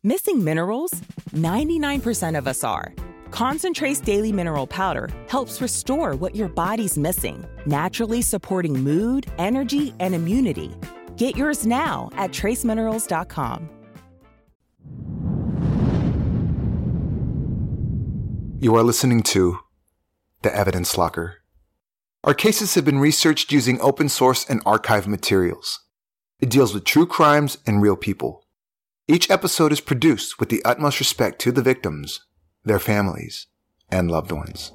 Missing minerals? 99% of us are. Concentrate's Daily Mineral Powder helps restore what your body's missing, naturally supporting mood, energy, and immunity. Get yours now at traceminerals.com. You are listening to The Evidence Locker. Our cases have been researched using open source and archive materials. It deals with true crimes and real people. Each episode is produced with the utmost respect to the victims, their families, and loved ones.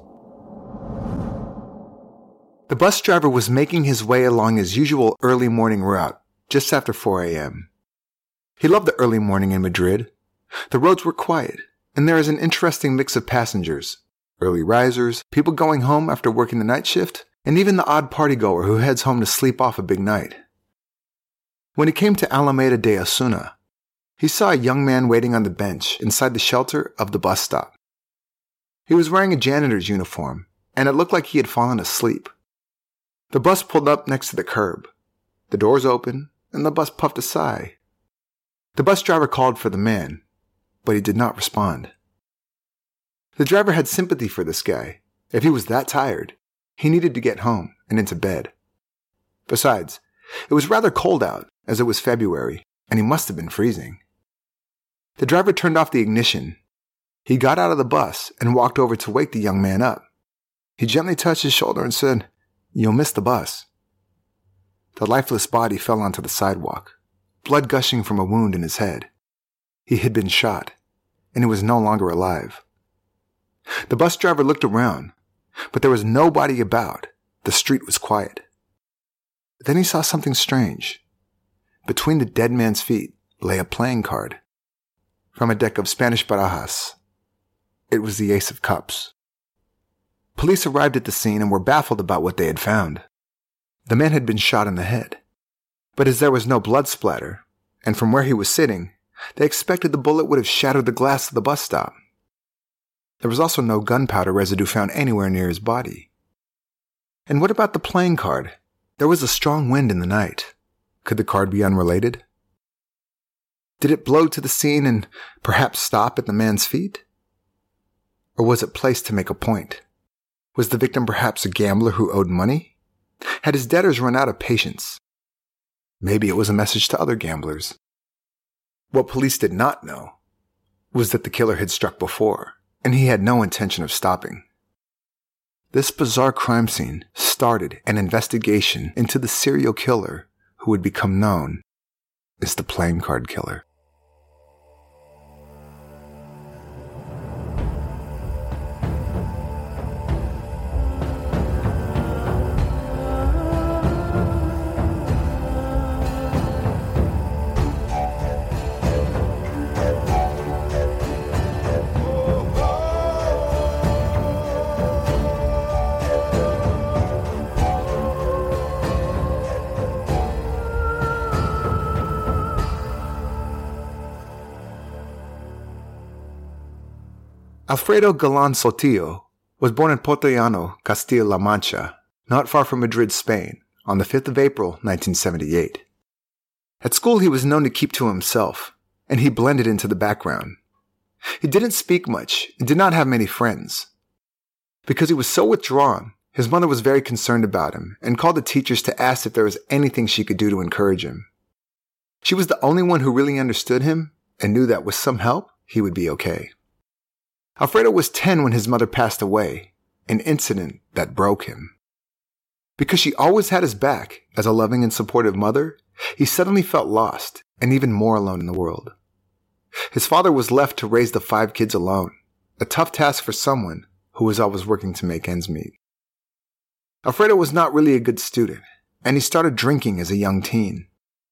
The bus driver was making his way along his usual early morning route just after 4 a.m. He loved the early morning in Madrid. The roads were quiet, and there is an interesting mix of passengers, early risers, people going home after working the night shift, and even the odd partygoer who heads home to sleep off a big night. When he came to Alameda de Osuna, he saw a young man waiting on the bench inside the shelter of the bus stop. He was wearing a janitor's uniform, and it looked like he had fallen asleep. The bus pulled up next to the curb. The doors opened, and the bus puffed a sigh. The bus driver called for the man, but he did not respond. The driver had sympathy for this guy. If he was that tired, he needed to get home and into bed. Besides, it was rather cold out, as it was February, and he must have been freezing. The driver turned off the ignition. He got out of the bus and walked over to wake the young man up. He gently touched his shoulder and said, "You'll miss the bus." The lifeless body fell onto the sidewalk, blood gushing from a wound in his head. He had been shot, and he was no longer alive. The bus driver looked around, but there was nobody about. The street was quiet. Then he saw something strange. Between the dead man's feet lay a playing card from a deck of Spanish barajas. It was the Ace of Cups. Police arrived at the scene and were baffled about what they had found. The man had been shot in the head, but as there was no blood splatter, and from where he was sitting, they expected the bullet would have shattered the glass of the bus stop. There was also no gunpowder residue found anywhere near his body. And what about the playing card? There was a strong wind in the night. Could the card be unrelated? Did it blow to the scene and perhaps stop at the man's feet? Or was it placed to make a point? Was the victim perhaps a gambler who owed money? Had his debtors run out of patience? Maybe it was a message to other gamblers. What police did not know was that the killer had struck before, and he had no intention of stopping. This bizarre crime scene started an investigation into the serial killer who would become known as the Playing Card Killer. Alfredo Galán Sotillo was born in Puertollano, Castilla-La Mancha, not far from Madrid, Spain, on the 5th of April, 1978. At school, he was known to keep to himself, and he blended into the background. He didn't speak much and did not have many friends. Because he was so withdrawn, his mother was very concerned about him and called the teachers to ask if there was anything she could do to encourage him. She was the only one who really understood him and knew that with some help, he would be okay. Alfredo was 10 when his mother passed away, an incident that broke him. Because she always had his back as a loving and supportive mother, he suddenly felt lost and even more alone in the world. His father was left to raise the 5 kids alone, a tough task for someone who was always working to make ends meet. Alfredo was not really a good student, and he started drinking as a young teen.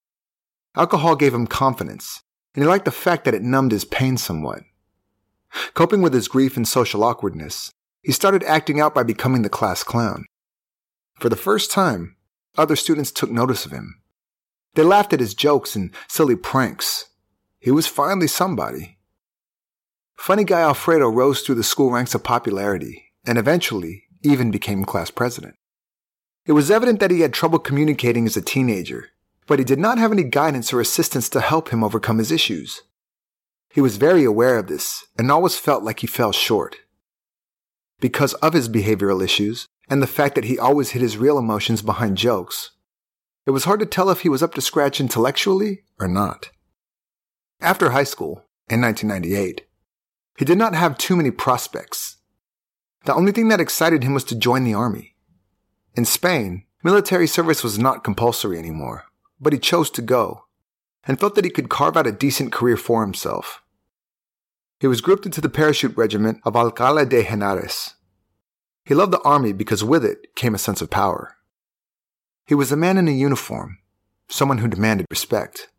Alcohol gave him confidence, and he liked the fact that it numbed his pain somewhat. Coping with his grief and social awkwardness, he started acting out by becoming the class clown. For the first time, other students took notice of him. They laughed at his jokes and silly pranks. He was finally somebody. Funny guy Alfredo rose through the school ranks of popularity and eventually even became class president. It was evident that he had trouble communicating as a teenager, but he did not have any guidance or assistance to help him overcome his issues. He was very aware of this and always felt like he fell short. Because of his behavioral issues and the fact that he always hid his real emotions behind jokes, it was hard to tell if he was up to scratch intellectually or not. After high school, in 1998, he did not have too many prospects. The only thing that excited him was to join the army. In Spain, military service was not compulsory anymore, but he chose to go, and felt that he could carve out a decent career for himself. He was grouped into the parachute regiment of Alcalá de Henares. He loved the army because with it came a sense of power. He was a man in a uniform, someone who demanded respect.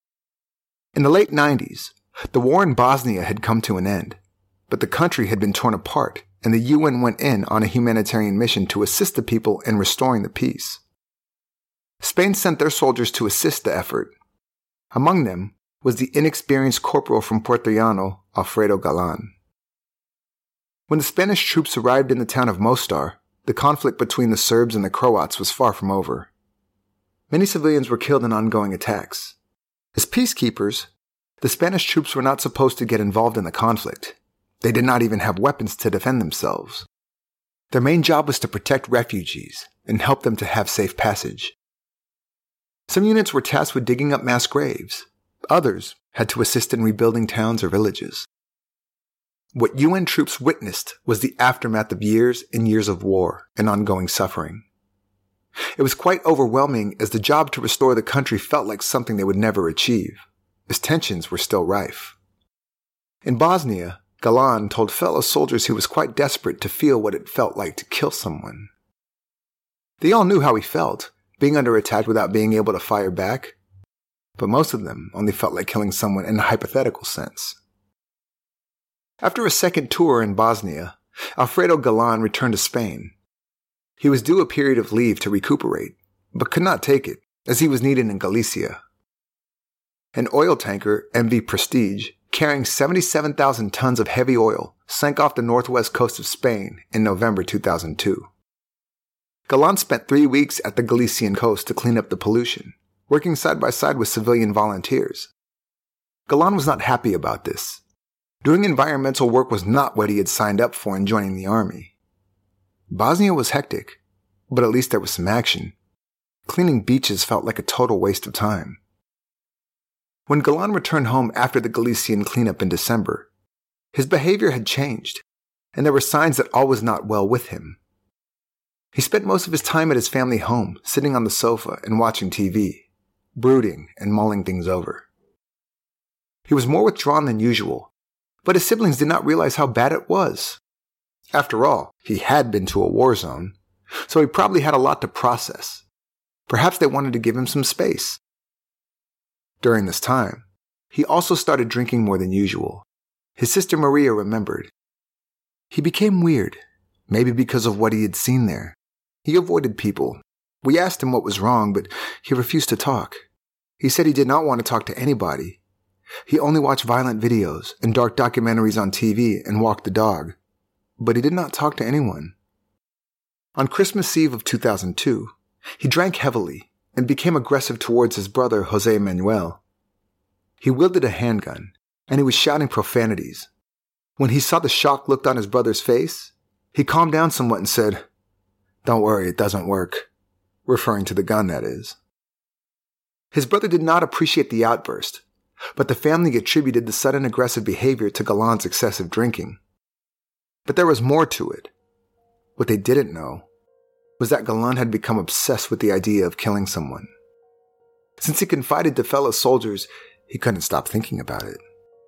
In the late 90s, the war in Bosnia had come to an end, but the country had been torn apart, and the UN went in on a humanitarian mission to assist the people in restoring the peace. Spain sent their soldiers to assist the effort. Among them was the inexperienced corporal from Puerto Llano, Alfredo Galán. When the Spanish troops arrived in the town of Mostar, the conflict between the Serbs and the Croats was far from over. Many civilians were killed in ongoing attacks. As peacekeepers, the Spanish troops were not supposed to get involved in the conflict. They did not even have weapons to defend themselves. Their main job was to protect refugees and help them to have safe passage. Some units were tasked with digging up mass graves. Others had to assist in rebuilding towns or villages. What UN troops witnessed was the aftermath of years and years of war and ongoing suffering. It was quite overwhelming as the job to restore the country felt like something they would never achieve, as tensions were still rife. In Bosnia, Galán told fellow soldiers he was quite desperate to feel what it felt like to kill someone. They all knew how he felt, being under attack without being able to fire back, but most of them only felt like killing someone in a hypothetical sense. After a second tour in Bosnia, Alfredo Galán returned to Spain. He was due a period of leave to recuperate, but could not take it, as he was needed in Galicia. An oil tanker, MV Prestige, carrying 77,000 tons of heavy oil, sank off the northwest coast of Spain in November 2002. Galán spent 3 weeks at the Galician coast to clean up the pollution, working side by side with civilian volunteers. Galán was not happy about this. Doing environmental work was not what he had signed up for in joining the army. Bosnia was hectic, but at least there was some action. Cleaning beaches felt like a total waste of time. When Galán returned home after the Galician cleanup in December, his behavior had changed, and there were signs that all was not well with him. He spent most of his time at his family home, sitting on the sofa and watching TV, brooding and mulling things over. He was more withdrawn than usual, but his siblings did not realize how bad it was. After all, he had been to a war zone, so he probably had a lot to process. Perhaps they wanted to give him some space. During this time, he also started drinking more than usual. His sister Maria remembered. He became weird, maybe because of what he had seen there. He avoided people. We asked him what was wrong, but he refused to talk. He said he did not want to talk to anybody. He only watched violent videos and dark documentaries on TV and walked the dog. But he did not talk to anyone. On Christmas Eve of 2002, he drank heavily and became aggressive towards his brother Jose Manuel. He wielded a handgun, and he was shouting profanities. When he saw the shocked look on his brother's face, he calmed down somewhat and said, "Don't worry, it doesn't work," referring to the gun, that is. His brother did not appreciate the outburst, but the family attributed the sudden aggressive behavior to Galán's excessive drinking. But there was more to it. What they didn't know was that Galán had become obsessed with the idea of killing someone. Since he confided to fellow soldiers, he couldn't stop thinking about it.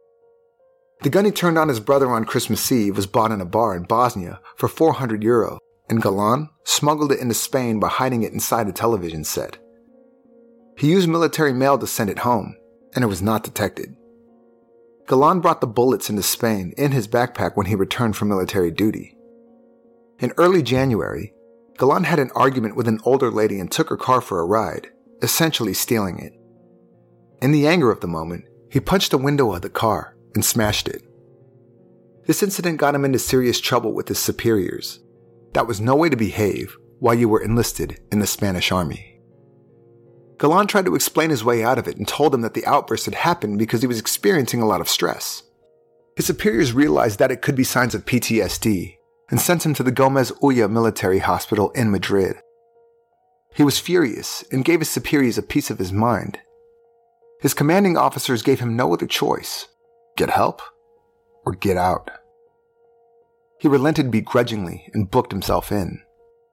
The gun he turned on his brother on Christmas Eve was bought in a bar in Bosnia for €400, and Galán smuggled it into Spain by hiding it inside a television set. He used military mail to send it home, and it was not detected. Galán brought the bullets into Spain in his backpack when he returned from military duty. In early January, Galán had an argument with an older lady and took her car for a ride, essentially stealing it. In the anger of the moment, he punched a window of the car and smashed it. This incident got him into serious trouble with his superiors. That was no way to behave while you were enlisted in the Spanish army. Galán tried to explain his way out of it and told them that the outburst had happened because he was experiencing a lot of stress. His superiors realized that it could be signs of PTSD and sent him to the Gomez Ulla Military Hospital in Madrid. He was furious and gave his superiors a piece of his mind. His commanding officers gave him no other choice: get help or get out. He relented begrudgingly and booked himself in.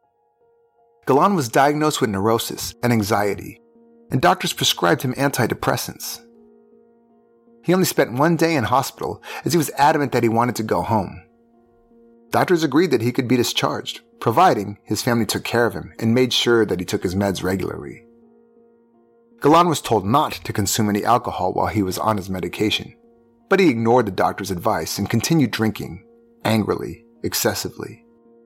Galan was diagnosed with neurosis and anxiety, and doctors prescribed him antidepressants. He only spent 1 day in hospital as he was adamant that he wanted to go home. Doctors agreed that he could be discharged, providing his family took care of him and made sure that he took his meds regularly. Galan was told not to consume any alcohol while he was on his medication, but he ignored the doctor's advice and continued drinking, angrily, excessively.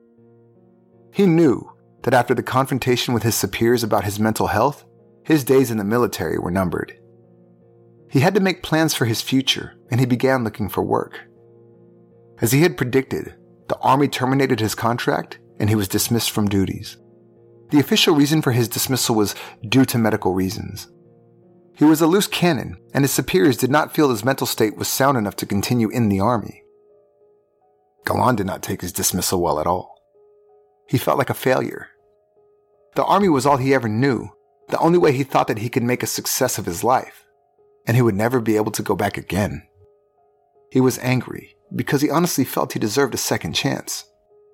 He knew that after the confrontation with his superiors about his mental health, his days in the military were numbered. He had to make plans for his future, and he began looking for work. As he had predicted, the Army terminated his contract and he was dismissed from duties. The official reason for his dismissal was due to medical reasons. He was a loose cannon, and his superiors did not feel his mental state was sound enough to continue in the Army. Galan did not take his dismissal well at all. He felt like a failure. The Army was all he ever knew, the only way he thought that he could make a success of his life, and he would never be able to go back again. He was angry because he honestly felt he deserved a second chance.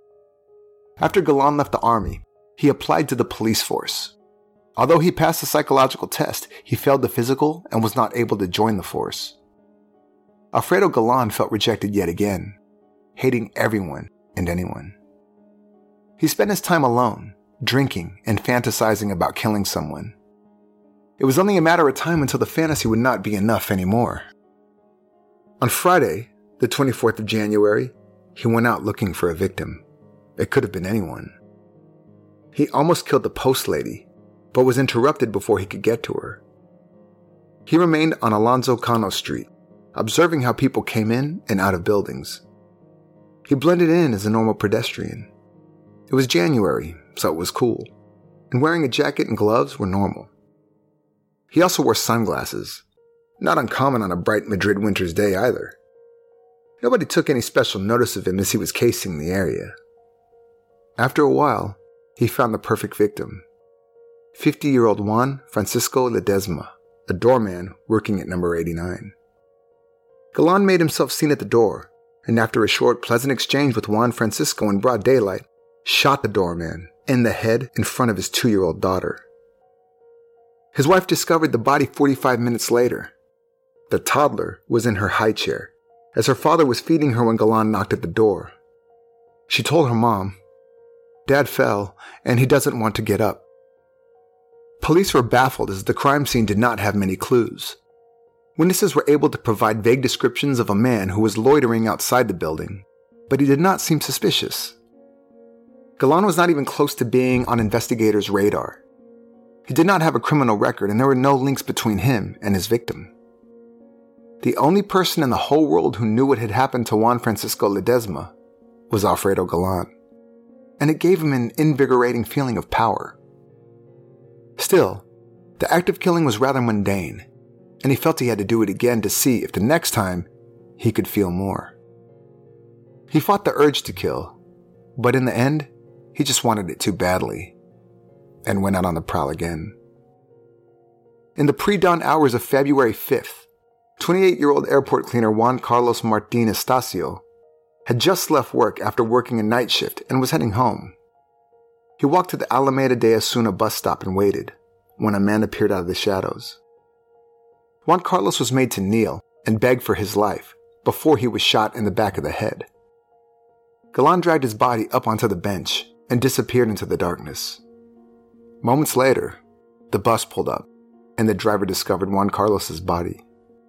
After Galan left the Army, he applied to the police force. Although he passed the psychological test, he failed the physical and was not able to join the force. Alfredo Galan felt rejected yet again, hating everyone and anyone. He spent his time alone, drinking and fantasizing about killing someone. It was only a matter of time until the fantasy would not be enough anymore. On Friday, the 24th of January, he went out looking for a victim. It could have been anyone. He almost killed the post lady, but was interrupted before he could get to her. He remained on Alonso Cano Street, observing how people came in and out of buildings. He blended in as a normal pedestrian. It was January, so it was cool, and wearing a jacket and gloves were normal. He also wore sunglasses, not uncommon on a bright Madrid winter's day either. Nobody took any special notice of him as he was casing the area. After a while, he found the perfect victim. 50-year-old Juan Francisco Ledesma, a doorman working at number 89. Galan made himself seen at the door, and after a short, pleasant exchange with Juan Francisco in broad daylight, shot the doorman in the head in front of his 2-year-old daughter. His wife discovered the body 45 minutes later. The toddler was in her high chair, as her father was feeding her when Galan knocked at the door. She told her mom, "Dad fell, and he doesn't want to get up." Police were baffled as the crime scene did not have many clues. Witnesses were able to provide vague descriptions of a man who was loitering outside the building, but he did not seem suspicious. Galan was not even close to being on investigators' radar. He did not have a criminal record, and there were no links between him and his victim. The only person in the whole world who knew what had happened to Juan Francisco Ledesma was Alfredo Galan, and it gave him an invigorating feeling of power. Still, the act of killing was rather mundane, and he felt he had to do it again to see if the next time he could feel more. He fought the urge to kill, but in the end, he just wanted it too badly, and went out on the prowl again. In the pre-dawn hours of February 5th, 28-year-old airport cleaner Juan Carlos Martín Estacio had just left work after working a night shift and was heading home. He walked to the Alameda de Osuna bus stop and waited, when a man appeared out of the shadows. Juan Carlos was made to kneel and beg for his life before he was shot in the back of the head. Galan dragged his body up onto the bench and disappeared into the darkness. Moments later, the bus pulled up, and the driver discovered Juan Carlos's body.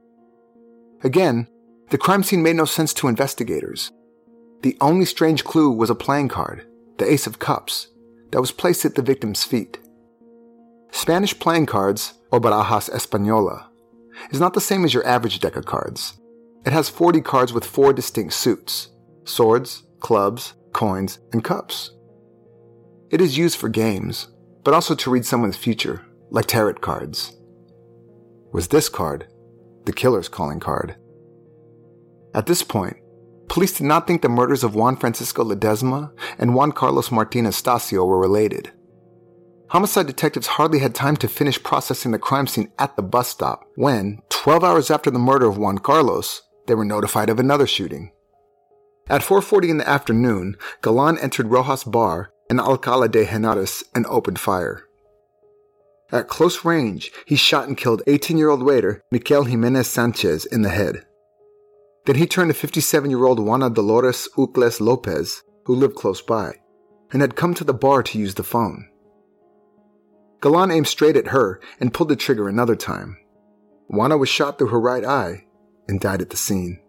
Again, the crime scene made no sense to investigators. The only strange clue was a playing card, the Ace of Cups, that was placed at the victim's feet. Spanish playing cards, or barajas española, is not the same as your average deck of cards. It has 40 cards with 4 distinct suits: swords, clubs, coins, and cups. It is used for games, but also to read someone's future, like tarot cards. Was this card the killer's calling card? At this point, police did not think the murders of Juan Francisco Ledesma and Juan Carlos Martinez Stasio were related. Homicide detectives hardly had time to finish processing the crime scene at the bus stop when, 12 hours after the murder of Juan Carlos, they were notified of another shooting. At 4:40 in the afternoon, Galan entered Rojas Bar in Alcalá de Henares and opened fire. At close range, he shot and killed 18-year-old waiter Miquel Jimenez Sanchez in the head. Then he turned to 57-year-old Juana Dolores Ucles Lopez, who lived close by, and had come to the bar to use the phone. Galan aimed straight at her and pulled the trigger another time. Juana was shot through her right eye and died at the scene.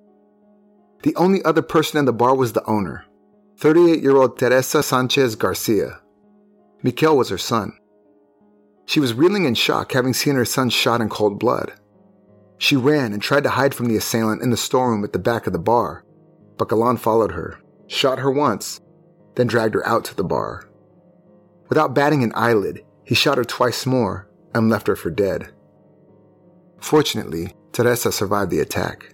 The only other person in the bar was the owner, 38-year-old Teresa Sanchez Garcia. Miquel was her son. She was reeling in shock, having seen her son shot in cold blood. She ran and tried to hide from the assailant in the storeroom at the back of the bar, but Galan followed her, shot her once, then dragged her out to the bar. Without batting an eyelid, he shot her twice more and left her for dead. Fortunately, Teresa survived the attack.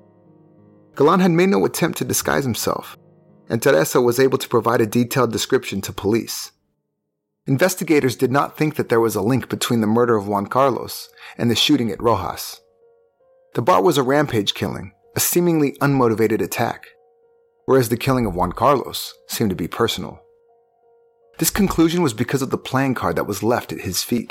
Galan had made no attempt to disguise himself, and Teresa was able to provide a detailed description to police. Investigators did not think that there was a link between the murder of Juan Carlos and the shooting at Rojas. The bar was a rampage killing, a seemingly unmotivated attack, whereas the killing of Juan Carlos seemed to be personal. This conclusion was because of the playing card that was left at his feet.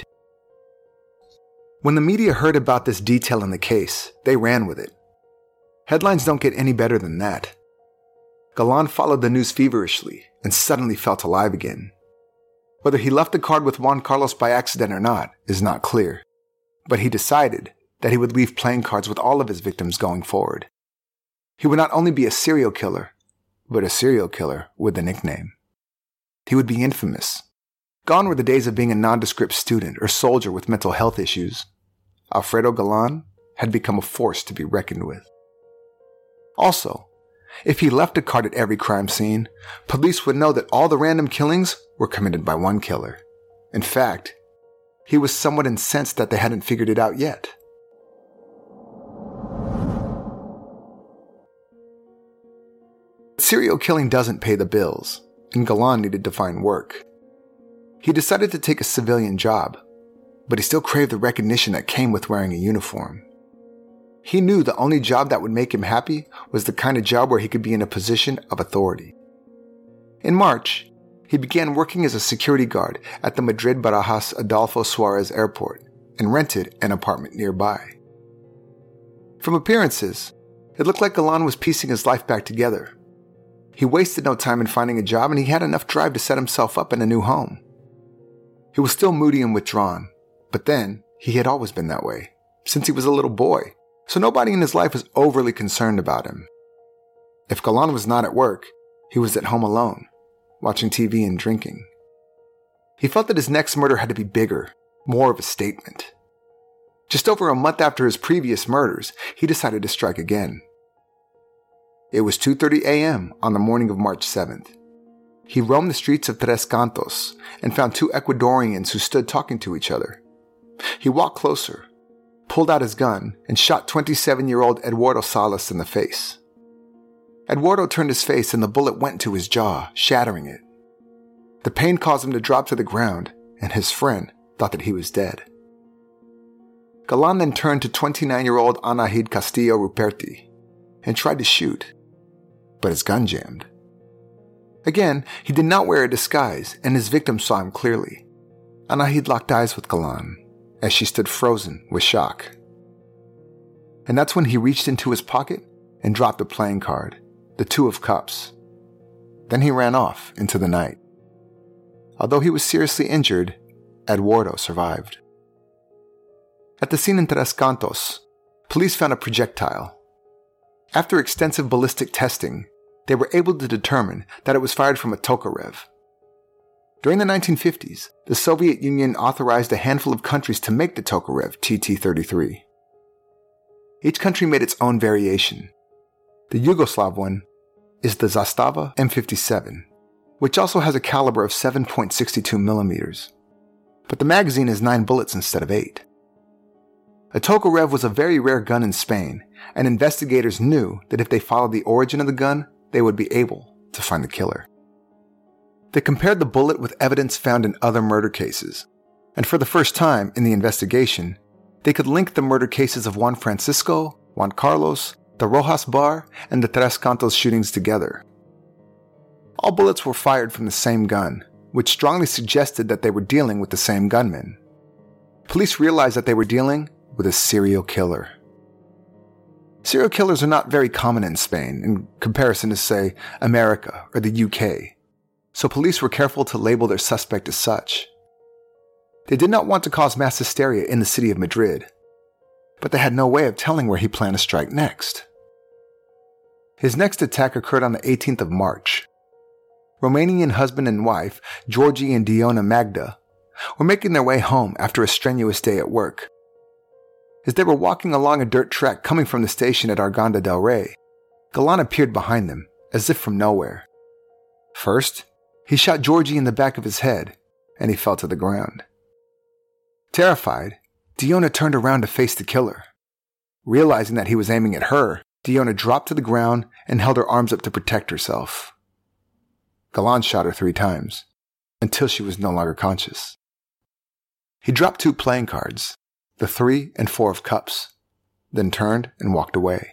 When the media heard about this detail in the case, they ran with it. Headlines don't get any better than that. Galan followed the news feverishly and suddenly felt alive again. Whether he left the card with Juan Carlos by accident or not is not clear, but he decided that he would leave playing cards with all of his victims going forward. He would not only be a serial killer, but a serial killer with a nickname. He would be infamous. Gone were the days of being a nondescript student or soldier with mental health issues. Alfredo Galan had become a force to be reckoned with. Also, if he left a card at every crime scene, police would know that all the random killings were committed by one killer. In fact, he was somewhat incensed that they hadn't figured it out yet. Serial killing doesn't pay the bills, and Galan needed to find work. He decided to take a civilian job, but he still craved the recognition that came with wearing a uniform. He knew the only job that would make him happy was the kind of job where he could be in a position of authority. In March, he began working as a security guard at the Madrid-Barajas Adolfo Suarez Airport and rented an apartment nearby. From appearances, it looked like Galan was piecing his life back together. He wasted no time in finding a job, and he had enough drive to set himself up in a new home. He was still moody and withdrawn, but then he had always been that way, since he was a little boy, so nobody in his life was overly concerned about him. If Galan was not at work, he was at home alone, watching TV and drinking. He felt that his next murder had to be bigger, more of a statement. Just over a month after his previous murders, he decided to strike again. It was 2:30 a.m. on the morning of March 7th. He roamed the streets of Tres Cantos and found two Ecuadorians who stood talking to each other. He walked closer, pulled out his gun, and shot 27-year-old Eduardo Salas in the face. Eduardo turned his face and the bullet went to his jaw, shattering it. The pain caused him to drop to the ground, and his friend thought that he was dead. Galan then turned to 29-year-old Anahid Castillo Ruperti and tried to shoot, but his gun jammed. Again, he did not wear a disguise, and his victim saw him clearly. Anahid locked eyes with Galan as she stood frozen with shock. And that's when he reached into his pocket and dropped a playing card, the two of cups. Then he ran off into the night. Although he was seriously injured, Eduardo survived. At the scene in Tres Cantos, police found a projectile. After extensive ballistic testing, they were able to determine that it was fired from a Tokarev. During the 1950s, the Soviet Union authorized a handful of countries to make the Tokarev TT-33. Each country made its own variation. The Yugoslav one is the Zastava M57, which also has a caliber of 7.62 millimeters. But the magazine is 9 bullets instead of 8. A Tokarev was a very rare gun in Spain, and investigators knew that if they followed the origin of the gun, they would be able to find the killer. They compared the bullet with evidence found in other murder cases, and for the first time in the investigation, they could link the murder cases of Juan Francisco, Juan Carlos, the Rojas Bar, and the Tres Cantos shootings together. All bullets were fired from the same gun, which strongly suggested that they were dealing with the same gunman. Police realized that they were dealing with a serial killer. Serial killers are not very common in Spain in comparison to, say, America or the UK, so police were careful to label their suspect as such. They did not want to cause mass hysteria in the city of Madrid, but they had no way of telling where he planned to strike next. His next attack occurred on the 18th of March. Romanian husband and wife, Georgi and Diona Magda, were making their way home after a strenuous day at work. As they were walking along a dirt track coming from the station at Arganda del Rey, Galan appeared behind them, as if from nowhere. First, he shot Georgi in the back of his head, and he fell to the ground. Terrified, Diona turned around to face the killer. Realizing that he was aiming at her, Diona dropped to the ground and held her arms up to protect herself. Galan shot her 3 times, until she was no longer conscious. He dropped 2 playing cards, the 3 and 4 of cups, then turned and walked away.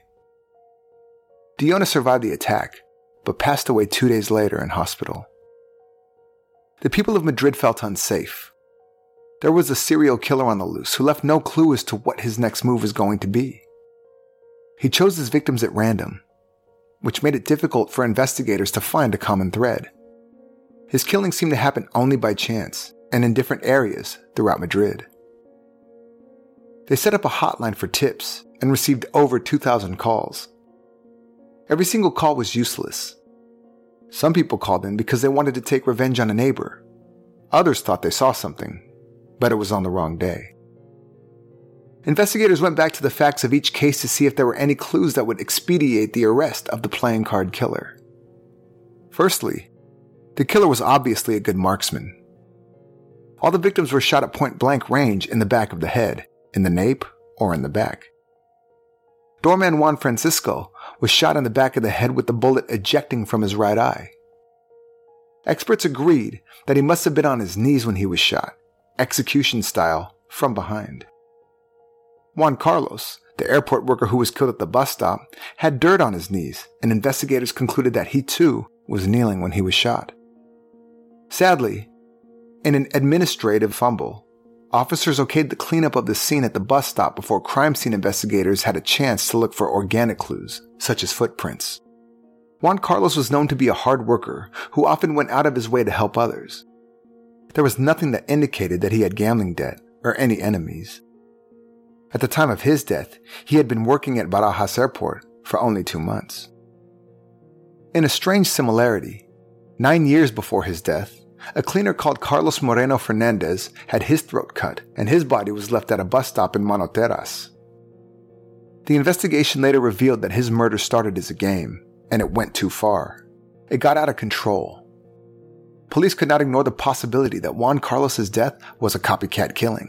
Diona survived the attack, but passed away 2 days later in hospital. The people of Madrid felt unsafe. There was a serial killer on the loose who left no clue as to what his next move was going to be. He chose his victims at random, which made it difficult for investigators to find a common thread. His killings seemed to happen only by chance and in different areas throughout Madrid. They set up a hotline for tips and received over 2,000 calls. Every single call was useless. Some people called in because they wanted to take revenge on a neighbor. Others thought they saw something, but it was on the wrong day. Investigators went back to the facts of each case to see if there were any clues that would expedite the arrest of the playing card killer. Firstly, the killer was obviously a good marksman. All the victims were shot at point-blank range in the back of the head, in the nape, or in the back. Doorman Juan Francisco was shot in the back of the head with the bullet ejecting from his right eye. Experts agreed that he must have been on his knees when he was shot, execution style, from behind. Juan Carlos, the airport worker who was killed at the bus stop, had dirt on his knees, and investigators concluded that he too was kneeling when he was shot. Sadly, in an administrative fumble, officers okayed the cleanup of the scene at the bus stop before crime scene investigators had a chance to look for organic clues, such as footprints. Juan Carlos was known to be a hard worker who often went out of his way to help others. There was nothing that indicated that he had gambling debt or any enemies. At the time of his death, he had been working at Barajas Airport for only 2 months. In a strange similarity, 9 years before his death, a cleaner called Carlos Moreno Fernandez had his throat cut and his body was left at a bus stop in Manoteras. The investigation later revealed that his murder started as a game, and it went too far. It got out of control. Police could not ignore the possibility that Juan Carlos's death was a copycat killing.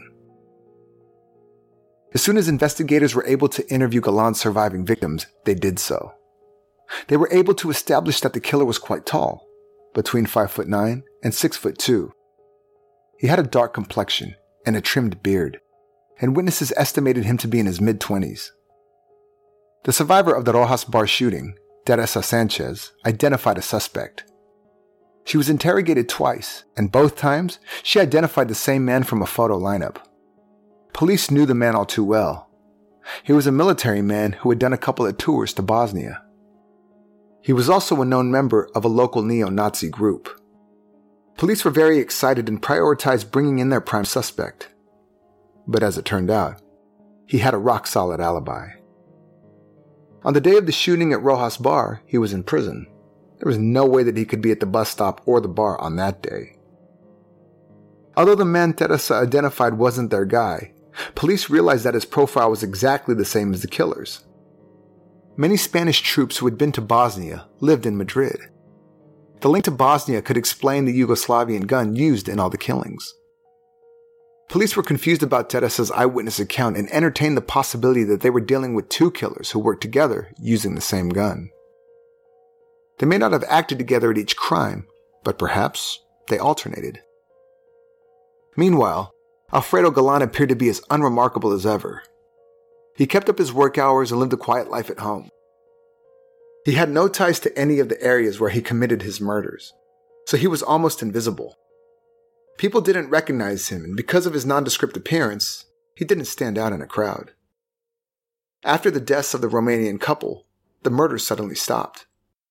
As soon as investigators were able to interview Galan's surviving victims, they did so. They were able to establish that the killer was quite tall, between 5'9" and 6'2". He had a dark complexion and a trimmed beard, and witnesses estimated him to be in his mid-20s. The survivor of the Rojas Bar shooting, Teresa Sanchez, identified a suspect. She was interrogated twice, and both times she identified the same man from a photo lineup. Police knew the man all too well. He was a military man who had done a couple of tours to Bosnia. He was also a known member of a local neo-Nazi group. Police were very excited and prioritized bringing in their prime suspect. But as it turned out, he had a rock-solid alibi. On the day of the shooting at Rojas Bar, he was in prison. There was no way that he could be at the bus stop or the bar on that day. Although the man Teresa identified wasn't their guy, police realized that his profile was exactly the same as the killer's. Many Spanish troops who had been to Bosnia lived in Madrid. The link to Bosnia could explain the Yugoslavian gun used in all the killings. Police were confused about Teresa's eyewitness account and entertained the possibility that they were dealing with two killers who worked together using the same gun. They may not have acted together at each crime, but perhaps they alternated. Meanwhile, Alfredo Galan appeared to be as unremarkable as ever. He kept up his work hours and lived a quiet life at home. He had no ties to any of the areas where he committed his murders, so he was almost invisible. People didn't recognize him, and because of his nondescript appearance, he didn't stand out in a crowd. After the deaths of the Romanian couple, the murders suddenly stopped.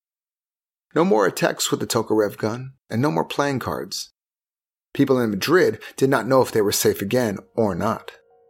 No more attacks with the Tokarev gun, and no more playing cards. People in Madrid did not know if they were safe again or not.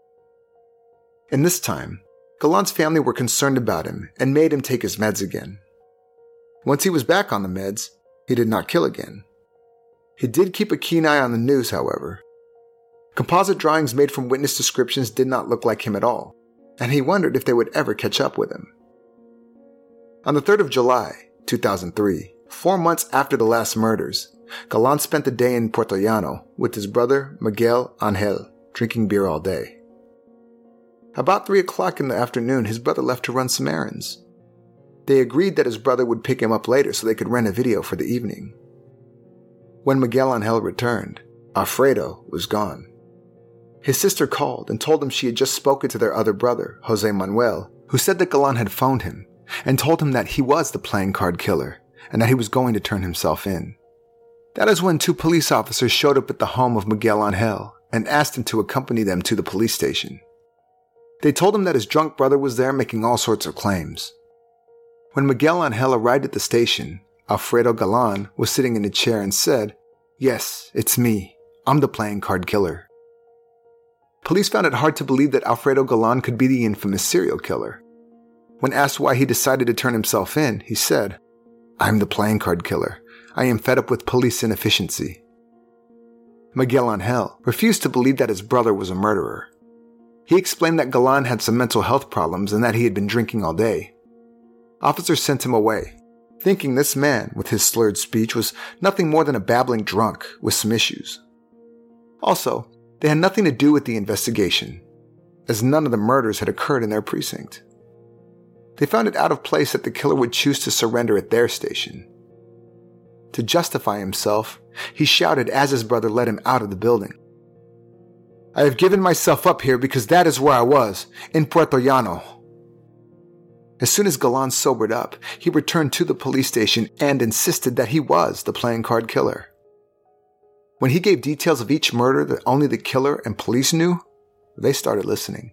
In this time, Galan's family were concerned about him and made him take his meds again. Once he was back on the meds, he did not kill again. He did keep a keen eye on the news, however. Composite drawings made from witness descriptions did not look like him at all, and he wondered if they would ever catch up with him. On the 3rd of July, 2003, 4 months after the last murders, Galan spent the day in Puerto Llano with his brother Miguel Angel, drinking beer all day. About 3 o'clock in the afternoon, his brother left to run some errands. They agreed that his brother would pick him up later so they could rent a video for the evening. When Miguel Angel returned, Alfredo was gone. His sister called and told him she had just spoken to their other brother, Jose Manuel, who said that Galan had phoned him and told him that he was the playing card killer and that he was going to turn himself in. That is when 2 police officers showed up at the home of Miguel Angel and asked him to accompany them to the police station. They told him that his drunk brother was there making all sorts of claims. When Miguel Angel arrived at the station, Alfredo Galan was sitting in a chair and said, "Yes, it's me. I'm the playing card killer." Police found it hard to believe that Alfredo Galan could be the infamous serial killer. When asked why he decided to turn himself in, he said, "I'm the playing card killer. I am fed up with police inefficiency." Miguel Angel refused to believe that his brother was a murderer. He explained that Galan had some mental health problems and that he had been drinking all day. Officers sent him away, thinking this man, with his slurred speech, was nothing more than a babbling drunk with some issues. Also, they had nothing to do with the investigation, as none of the murders had occurred in their precinct. They found it out of place that the killer would choose to surrender at their station. To justify himself, he shouted as his brother led him out of the building, "I have given myself up here because that is where I was, in Puerto Llano." As soon as Galan sobered up, he returned to the police station and insisted that he was the playing card killer. When he gave details of each murder that only the killer and police knew, they started listening.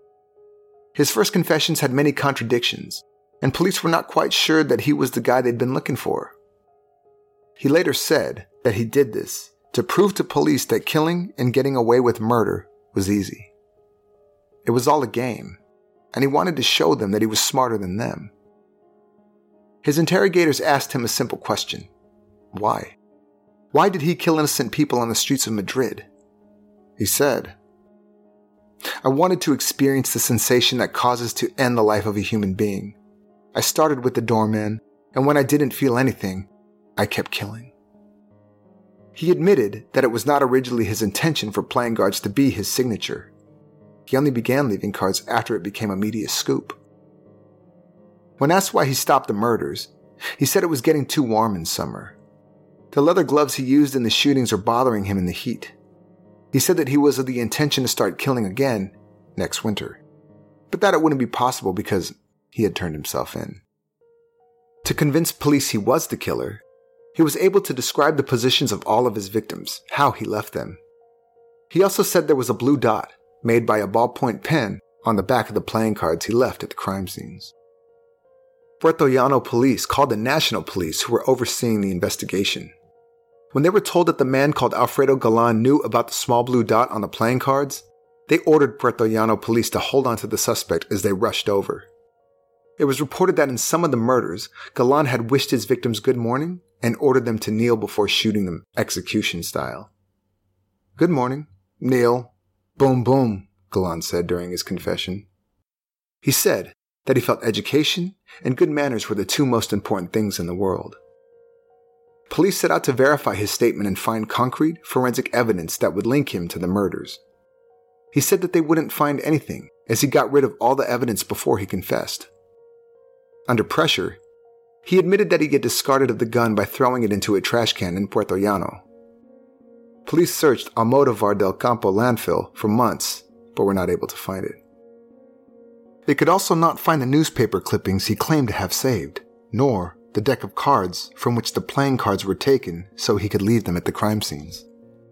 His first confessions had many contradictions, and police were not quite sure that he was the guy they'd been looking for. He later said that he did this to prove to police that killing and getting away with murder was easy. It was all a game, and he wanted to show them that he was smarter than them. His interrogators asked him a simple question. Why? Why did he kill innocent people on the streets of Madrid? He said, "I wanted to experience the sensation that causes to end the life of a human being. I started with the doorman, and when I didn't feel anything, I kept killing." He admitted that it was not originally his intention for playing cards to be his signature. He only began leaving cards after it became a media scoop. When asked why he stopped the murders, he said it was getting too warm in summer. The leather gloves he used in the shootings were bothering him in the heat. He said that he was of the intention to start killing again next winter, but that it wouldn't be possible because he had turned himself in. To convince police he was the killer, he was able to describe the positions of all of his victims, how he left them. He also said there was a blue dot made by a ballpoint pen on the back of the playing cards he left at the crime scenes. Puerto Llano police called the national police who were overseeing the investigation. When they were told that the man called Alfredo Galan knew about the small blue dot on the playing cards, they ordered Puerto Llano police to hold on to the suspect as they rushed over. It was reported that in some of the murders, Galan had wished his victims good morning and ordered them to kneel before shooting them execution style. "Good morning. Kneel. Boom, boom," Galan said during his confession. He said that he felt education and good manners were the 2 most important things in the world. Police set out to verify his statement and find concrete, forensic evidence that would link him to the murders, He said that they wouldn't find anything, as he got rid of all the evidence before he confessed. Under pressure, he admitted that he had discarded of the gun by throwing it into a trash can in Puerto Llano. Police searched Almodóvar del Campo landfill for months, but were not able to find it. They could also not find the newspaper clippings he claimed to have saved, nor the deck of cards from which the playing cards were taken so he could leave them at the crime scenes.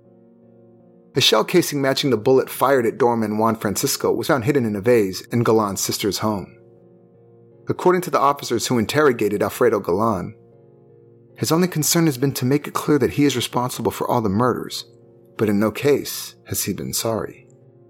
A shell casing matching the bullet fired at doorman Juan Francisco was found hidden in a vase in Galan's sister's home. According to the officers who interrogated Alfredo Galan, his only concern has been to make it clear that he is responsible for all the murders, but in no case has he been sorry.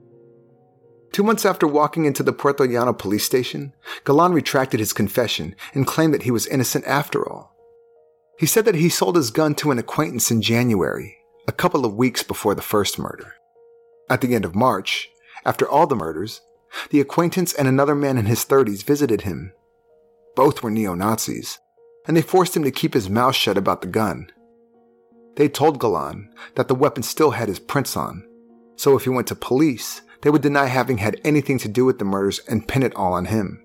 2 months after walking into the Puerto Llano police station, Galan retracted his confession and claimed that he was innocent after all. He said that he sold his gun to an acquaintance in January, a couple of weeks before the first murder. At the end of March, after all the murders, the acquaintance and another man in his 30s visited him. Both were neo-Nazis, and they forced him to keep his mouth shut about the gun. They told Galan that the weapon still had his prints on, so if he went to police, they would deny having had anything to do with the murders and pin it all on him.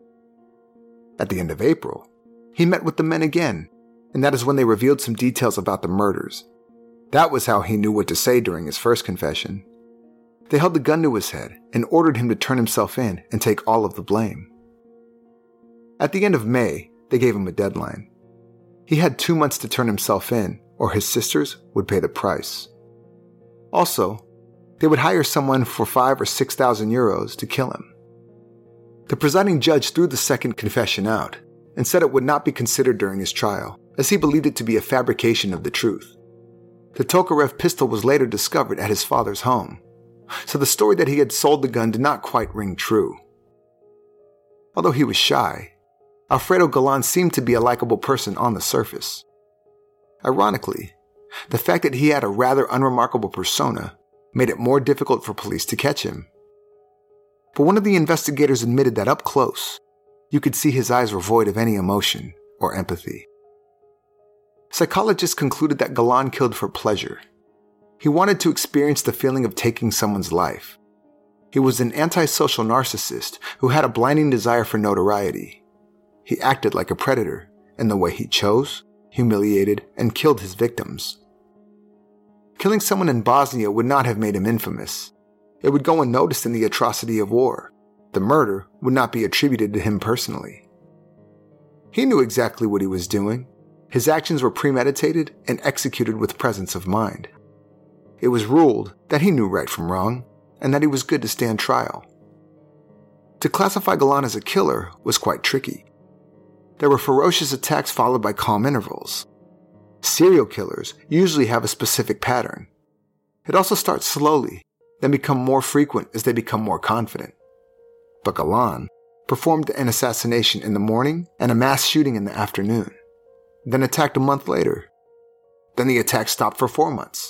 At the end of April, he met with the men again, and that is when they revealed some details about the murders. That was how he knew what to say during his first confession. They held the gun to his head and ordered him to turn himself in and take all of the blame. At the end of May, they gave him a deadline. He had 2 months to turn himself in, or his sisters would pay the price. Also, they would hire someone for 5,000 or 6,000 euros to kill him. The presiding judge threw the second confession out and said it would not be considered during his trial, as he believed it to be a fabrication of the truth. The Tokarev pistol was later discovered at his father's home, so the story that he had sold the gun did not quite ring true. Although he was shy, Alfredo Galan seemed to be a likable person on the surface. Ironically, the fact that he had a rather unremarkable persona made it more difficult for police to catch him. But one of the investigators admitted that up close, you could see his eyes were void of any emotion or empathy. Psychologists concluded that Galan killed for pleasure. He wanted to experience the feeling of taking someone's life. He was an antisocial narcissist who had a blinding desire for notoriety. He acted like a predator in the way he chose, humiliated, and killed his victims. Killing someone in Bosnia would not have made him infamous. It would go unnoticed in the atrocity of war. The murder would not be attributed to him personally. He knew exactly what he was doing. His actions were premeditated and executed with presence of mind. It was ruled that he knew right from wrong, and that he was good to stand trial. To classify Galan as a killer was quite tricky. There were ferocious attacks followed by calm intervals. Serial killers usually have a specific pattern. It also starts slowly, then become more frequent as they become more confident. But Galan performed an assassination in the morning and a mass shooting in the afternoon, then attacked a month later. Then the attack stopped for 4 months.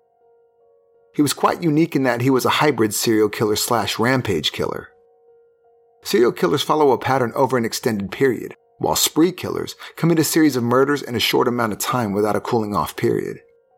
He was quite unique in that he was a hybrid serial killer / rampage killer. Serial killers follow a pattern over an extended period, while spree killers commit a series of murders in a short amount of time without a cooling off period.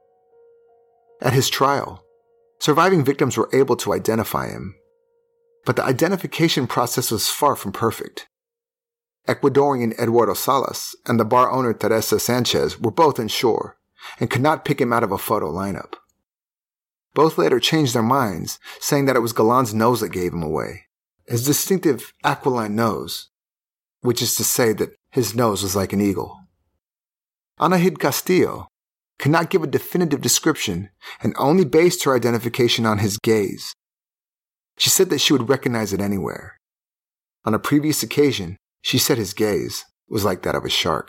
At his trial, surviving victims were able to identify him, but the identification process was far from perfect. Ecuadorian Eduardo Salas and the bar owner Teresa Sanchez were both unsure and could not pick him out of a photo lineup. Both later changed their minds, saying that it was Galan's nose that gave him away, his distinctive aquiline nose, which is to say that his nose was like an eagle. Anaid Castillo could not give a definitive description and only based her identification on his gaze. She said that she would recognize it anywhere. On a previous occasion, she said his gaze was like that of a shark.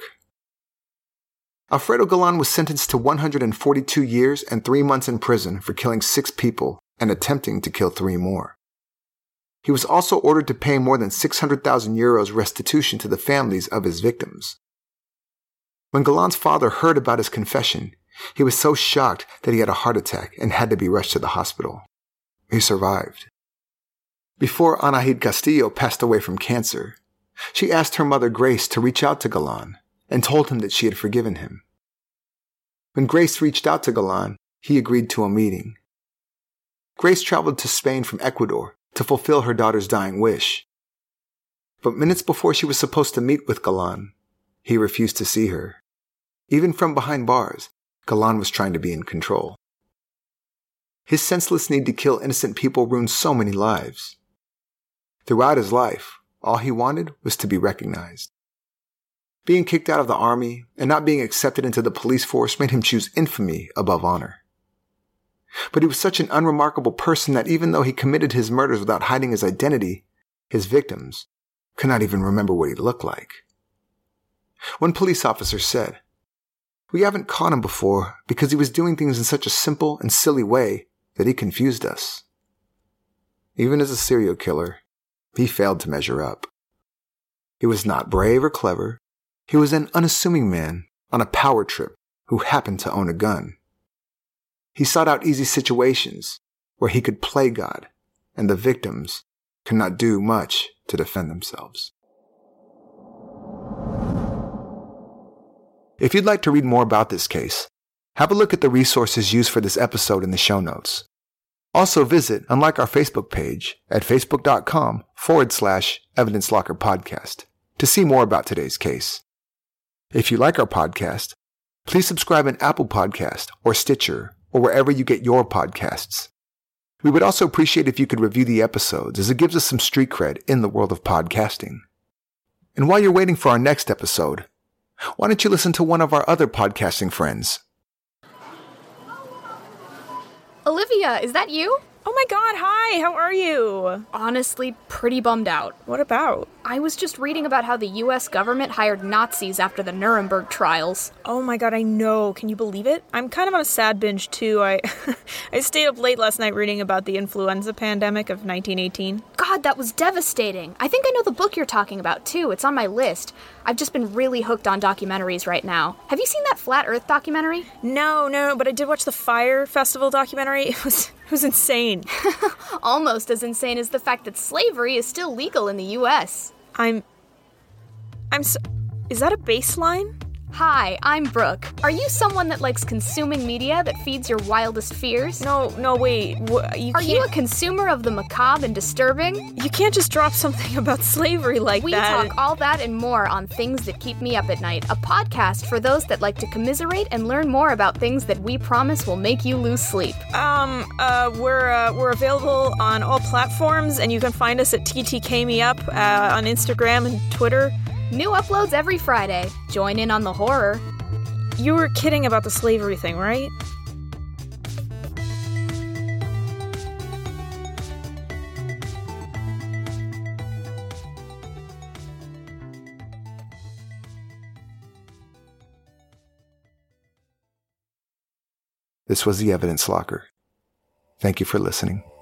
Alfredo Galan was sentenced to 142 years and 3 months in prison for killing 6 people and attempting to kill 3 more. He was also ordered to pay more than 600,000 euros restitution to the families of his victims. When Galan's father heard about his confession, he was so shocked that he had a heart attack and had to be rushed to the hospital. He survived. Before Anaid Castillo passed away from cancer, she asked her mother Grace to reach out to Galan and told him that she had forgiven him. When Grace reached out to Galan, he agreed to a meeting. Grace traveled to Spain from Ecuador to fulfill her daughter's dying wish. But minutes before she was supposed to meet with Galan, he refused to see her. Even from behind bars, Galan was trying to be in control. His senseless need to kill innocent people ruined so many lives. Throughout his life, all he wanted was to be recognized. Being kicked out of the army and not being accepted into the police force made him choose infamy above honor. But he was such an unremarkable person that even though he committed his murders without hiding his identity, his victims could not even remember what he looked like. One police officer said, "We haven't caught him before because he was doing things in such a simple and silly way that he confused us." Even as a serial killer, he failed to measure up. He was not brave or clever. He was an unassuming man on a power trip who happened to own a gun. He sought out easy situations where he could play God, and the victims could not do much to defend themselves. If you'd like to read more about this case, have a look at the resources used for this episode in the show notes. Also visit and like our Facebook page at facebook.com/Evidence Locker Podcast to see more about today's case. If you like our podcast, please subscribe in Apple Podcast or Stitcher or wherever you get your podcasts. We would also appreciate if you could review the episodes, as it gives us some street cred in the world of podcasting. And while you're waiting for our next episode, why don't you listen to one of our other podcasting friends? Olivia, is that you? Oh my god, hi, how are you? Honestly, pretty bummed out. What about? I was just reading about how the US government hired Nazis after the Nuremberg trials. Oh my god, I know. Can you believe it? I'm kind of on a sad binge too. I stayed up late last night reading about the influenza pandemic of 1918. God, that was devastating. I think I know the book you're talking about too. It's on my list. I've just been really hooked on documentaries right now. Have you seen that Flat Earth documentary? No, but I did watch the Fire Festival documentary. It was insane. Almost as insane as the fact that slavery is still legal in the US. Is that a baseline? Hi, I'm Brooke. Are you someone that likes consuming media that feeds your wildest fears? No, wait. Are you a consumer of the macabre and disturbing? You can't just drop something about slavery like We that. talk all that and more on Things That Keep Me Up at Night, a podcast for those that like to commiserate and learn more about things that we promise will make you lose sleep. We're available on all platforms, and you can find us at TTK Me Up on Instagram and Twitter. New uploads every Friday. Join in on the horror. You were kidding about the slavery thing, right? This was the Evidence Locker. Thank you for listening.